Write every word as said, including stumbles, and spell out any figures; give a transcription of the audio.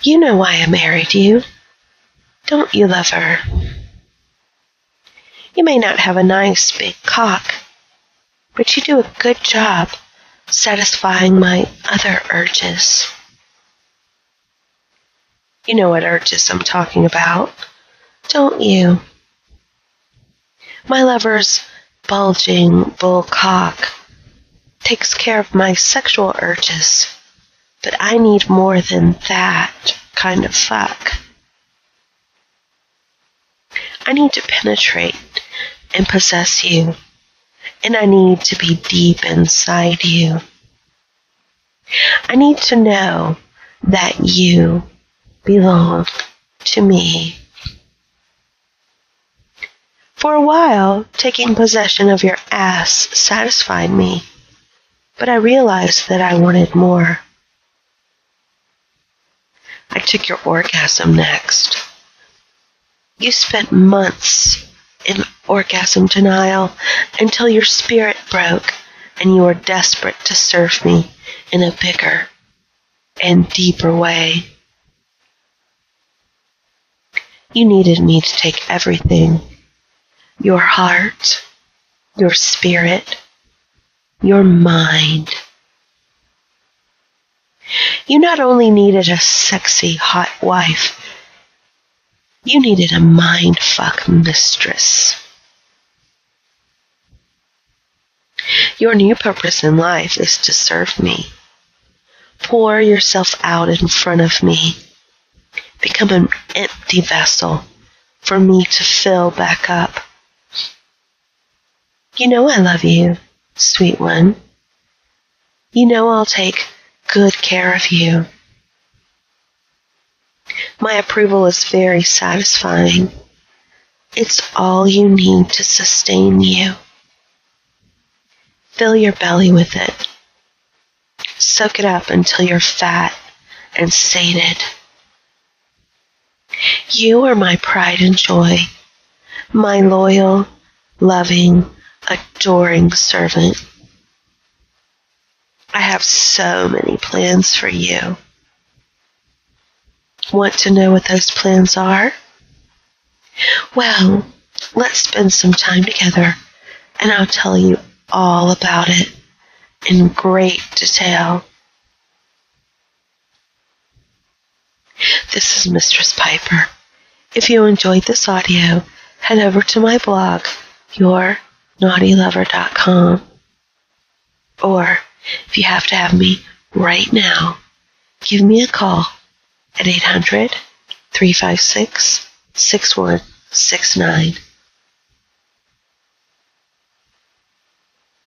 You know why I married you. Don't you, lover? You may not have a nice big cock, but you do a good job satisfying my other urges. You know what urges I'm talking about, don't you? My lover's bulging bull cock takes care of my sexual urges, but I need more than that kind of fuck. I need to penetrate and possess you, and I need to be deep inside you. I need to know that you belong to me. For a while, taking possession of your ass satisfied me, but I realized that I wanted more. I took your orgasm next. You spent months in orgasm denial until your spirit broke and you were desperate to serve me in a bigger and deeper way. You needed me to take everything. Your heart, your spirit, your mind. You not only needed a sexy, hot wife, you needed a mind-fuck mistress. Your new purpose in life is to serve me. Pour yourself out in front of me. Become an empty vessel for me to fill back up. You know I love you, sweet one. You know I'll take good care of you. My approval is very satisfying. It's all you need to sustain you. Fill your belly with it. Soak it up until you're fat and sated. You are my pride and joy, my loyal, loving, adoring servant. I have so many plans for you. Want to know what those plans are? Well, let's spend some time together, and I'll tell you all about it in great detail. This is Mistress Piper. If you enjoyed this audio, head over to my blog, your naughty lover dot com. Or, if you have to have me right now, give me a call at eight hundred, three five six, six one six nine.